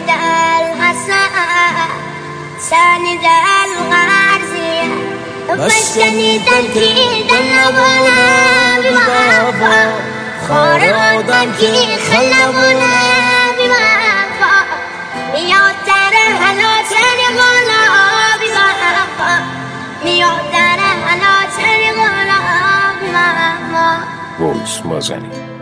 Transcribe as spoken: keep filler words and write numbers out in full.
الحسن ساند الغازية مسكني تنكي دلبنا بمعفا خارودان كي خلبنا بمعفا ميوتر هلا تنغنا بمعفا ميوتر هلا تنغنا بمعفا Voice Mazani.